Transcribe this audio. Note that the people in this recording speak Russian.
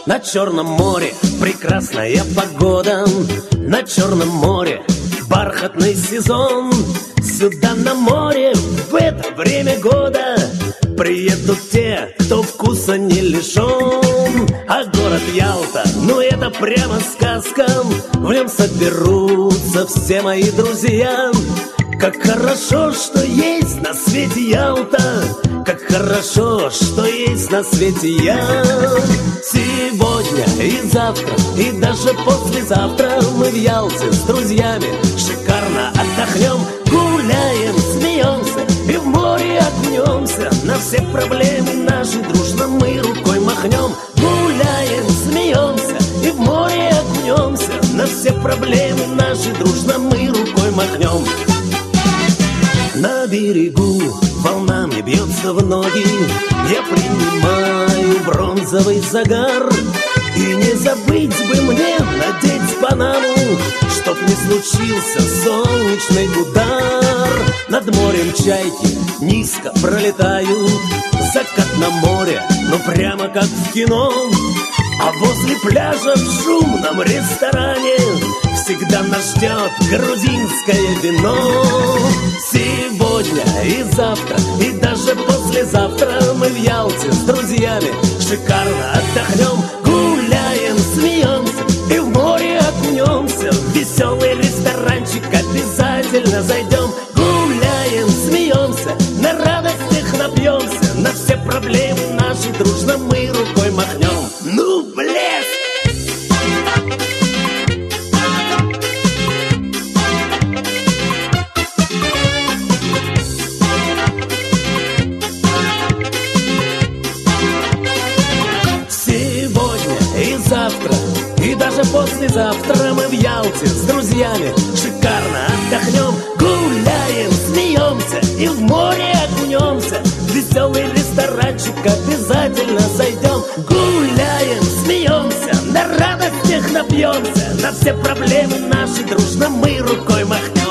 На Черном море прекрасная погода, на Черном море бархатный сезон. Сюда на море в это время года приедут те, кто вкуса не лишен. А город Ялта, ну это прямо сказка, в нем соберутся все мои друзья. Как хорошо, что есть на свете Ялта, как хорошо, что есть на свете я. Сегодня и завтра, и даже послезавтра мы в Ялте с друзьями шикарно отдохнем. Гуляем, смеемся и в море окунемся. На все проблемы наши дружно мы рукой махнем. Гуляем, смеемся и в море окунемся. На все проблемы наши дружно мы рукой махнем. На берегу волнами бьется в ноги, я принимаю бронзовый загар. И не забыть бы мне надеть панаму, чтоб не случился солнечный удар. Над морем чайки низко пролетают, закат на море, ну прямо как в кино. А возле пляжа в шумном ресторане всегда нас ждет грузинское вино. Сегодня и завтра, и даже послезавтра мы в Ялте с друзьями шикарно отдохнем. Гуляем, смеемся и в море окунемся. В веселый ресторанчик обязательно зайдем. Гуляем, смеемся, на радостях напьемся. На все проблемы наши дружно мы рукой махнем. Ну, блеск! Завтра и даже послезавтра мы в Ялте с друзьями шикарно отдохнем. Гуляем, смеемся и в море окунемся. В веселый ресторанчик обязательно зайдем. Гуляем, смеемся, на радостях напьемся. На все проблемы наши дружно мы рукой махнем.